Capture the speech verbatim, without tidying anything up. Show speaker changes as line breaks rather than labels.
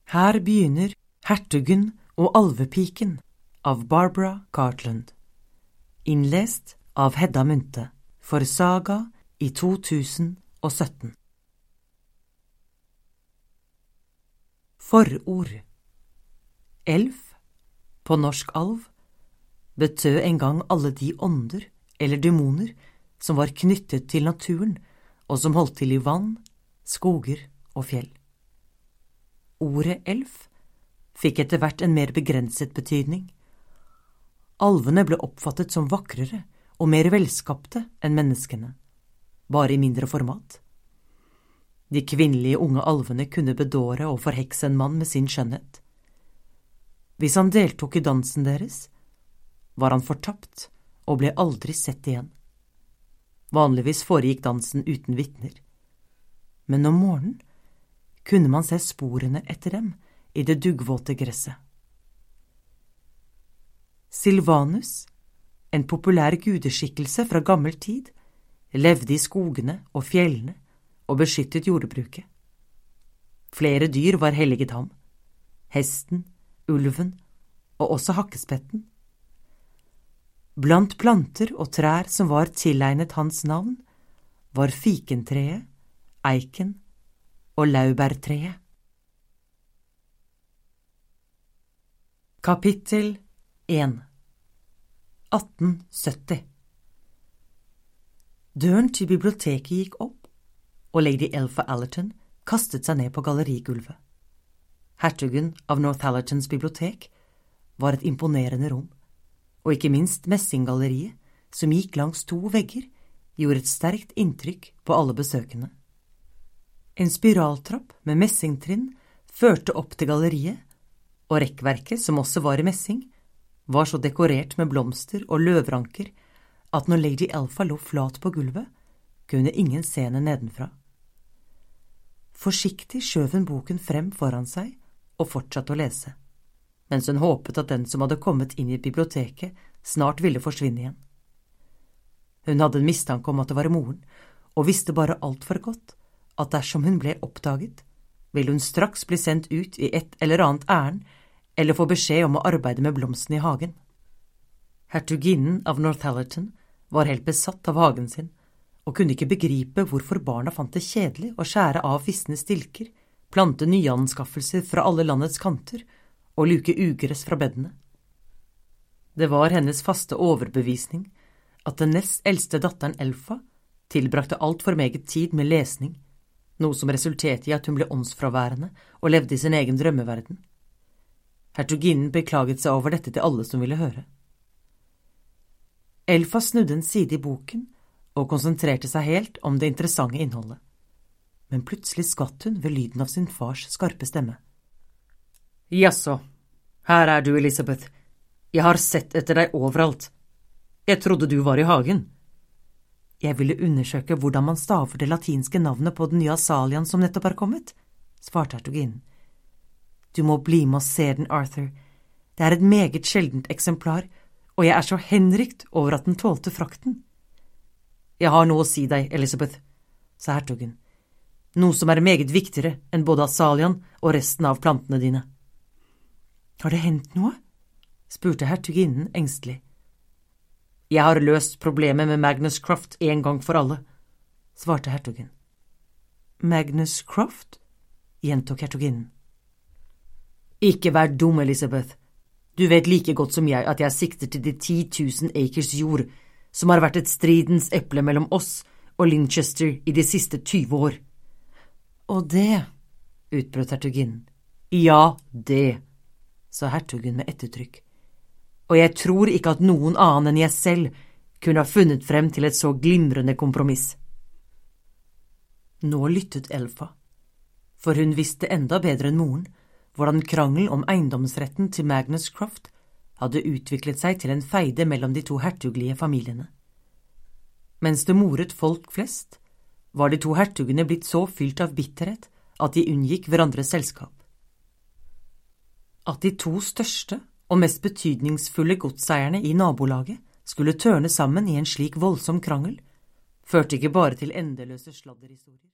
Her begynner Hertugen og alvepiken av Barbara Cartland. Innlest av Hedda Munthe for Saga i to tusen og sytten. Forord. Elf, på norsk alv, betød en gang alle de ånder eller demoner som var knyttet til naturen og som holdt til i vann, skoger og fjell. Ordet elf fikk etter hvert en mer begrenset betydning. Alvene ble oppfattet som vakrere og mer velskapte enn menneskene, bare i mindre format. De kvinnelige unge alvene kunne bedåre og forhekse en mann med sin skjønnhet. Hvis han deltok i dansen deres, var han fortapt og ble aldri sett igjen. Vanligvis foregikk dansen uten vitner, men om morgenen kunne man se sporene etter dem i det duggvåte gresset. Silvanus, en populær gudeskikkelse fra gammel tid, levde i skogene og fjellene og beskyttet jordbruket. Flere dyr var helliget ham, hesten, ulven og også hakkespetten. Blant planter og trær som var tilegnet hans navn, var fikentreet, eiken og laurbærtreet. Kapittel én. atten sytti. Døren til biblioteket gikk opp, og Lady Elpha Allerton kastet seg ned på gallerigulvet. Hertugen av Northallertons bibliotek var et imponerende rom, og ikke minst messinggalleriet, som gikk langs to vegger, gjorde et sterkt inntrykk på alle besøkende. En spiraltrapp med messingtrinn førte opp til galleriet, og rekkverket, som også var i messing, var så dekorert med blomster og løvranker at når Lady Elpha lå flat på gulvet, kunne ingen se henne nedenfra. Forsiktig skjøv hun boken frem foran seg og fortsatte å lese, mens hun håpet at den som hadde kommet inn i biblioteket snart ville forsvinne igjen. Hun hadde en mistanke om at det var moren, og visste bare alt for godt at dersom hun ble oppdaget, ville hun straks bli sendt ut i et eller annet ærend, eller få beskjed om å arbeide med blomsten i hagen. Hertuginnen av Northallerton var helt besatt av hagen sin, og kunne ikke begripe hvorfor barna fant det kjedelig å skjære av visne stilker, plante nyanskaffelser fra alle landets kanter og luke ugress fra beddene. Det var hennes faste overbevisning at den nest eldste datteren Elpha tilbrakte alt for meget tid med lesning, noe som resulterte i at hun ble åndsfraværende og levde i sin egen drømmeverden. Hertuginnen beklaget seg over dette til alle som ville høre. Elpha snudde en side i boken og konsentrerte seg helt om det interessante innholdet. Men plutselig skvatt hun ved lyden av sin fars skarpe stemme. «Jaså, her er du, Elizabeth. Jeg har sett etter deg overalt. Jeg trodde du var i hagen.» «Jeg ville undersøke hvordan man staver det latinske navnet på den nye Asalian som nettopp er kommet», svarte hertuginnen. «Du må bli med og se den, Arthur. Det er et meget sjeldent eksemplar, og jeg er så henrykt over at den tålte frakten.» «Jeg har noe å si deg, Elizabeth», sa hertugen. «Noe som er meget viktigere enn både Asalian og resten av plantene dine.» «Har det hendt noe?» spurte hertuginnen engstelig. «Jeg har løst problemet med Magnus Croft en gang for alle», svarte hertugen. «Magnus Croft?» gjentok hertuginnen. «Ikke vær dum, Elizabeth. Du vet like godt som jeg at jeg sikter til de ti tusen acres jord, som har vært et stridens eple mellom oss og Linchester i de siste tyve år.» «Og det», utbrøt hertuginnen. «Ja, det», sa hertugen med ettertrykk. «Og jeg tror ikke at noen annen enn jeg selv kunne ha funnet frem til et så glimrende kompromiss.» Nå lyttet Elpha, for hun visste enda bedre enn moren hvordan krangel om eiendomsretten til Magnus Croft hadde utviklet seg til en feide mellom de to hertuglige familiene. Mens det moret folk flest, var de to hertugene blitt så fylt av bitterhet at de unngikk hverandres selskap. At de to største og mest betydningsfulle godseierne i nabolaget skulle tørne sammen i en slik voldsom krangel, førte ikke bare til endeløse sladderhistorier.